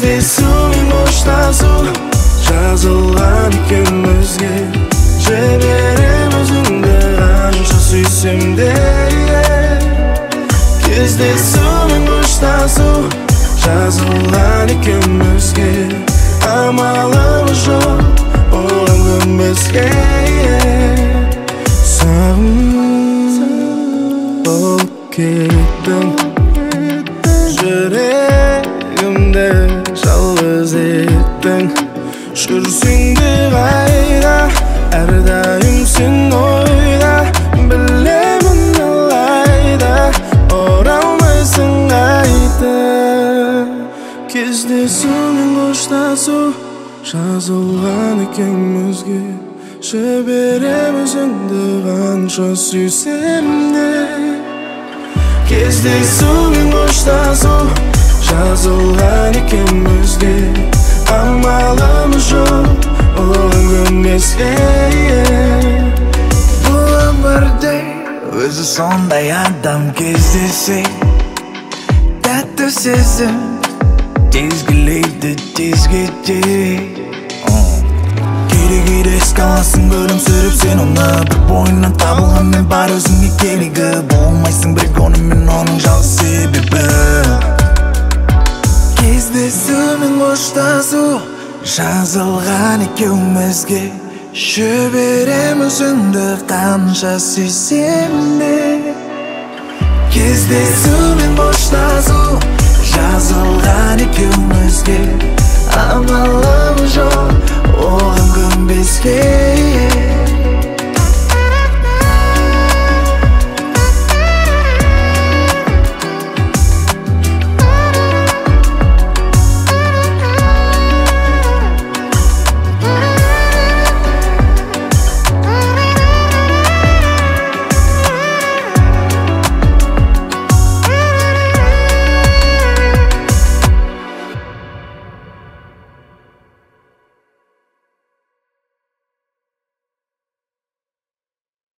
Кездесумен қоштасу жазылған екеумізге. Жіберем өзіңді қанша сүйсем де. Кездесумен қоштасу жазылған екеумізге. Амалымыз жоқ оған көнбеске. Болып кеттің, жүрегімді жалғыз еттің. Жүрсің де қайда, әрдайым сен ойда. Білемін алайда, оралмайсың қайта. Кездесумен қоштасу жазылған екеумізге. Жіберем өзіңді қанша сүйсем де. Кездесумен қоштасу жазылған екеумізге. Амалымыз жоқ оған көнбеске. Бұл өмірде өзі сондай адам кездесе. Тәтті сезім тезгілейді тез кетеді. Кейде еске аласың күлімсіреп сен оны. Бір бойынан табылған мен бар өзіңе керегі. Болмайсың бірге онымен оның жалғыз себебі. Кездесумен қоштасу жазылған екеумізге. Жіберем өзіңді қанша сүйсем де. Кездесумен қоштасу жазылған екеумізге. Амалымыз жоқ оған көнбеске.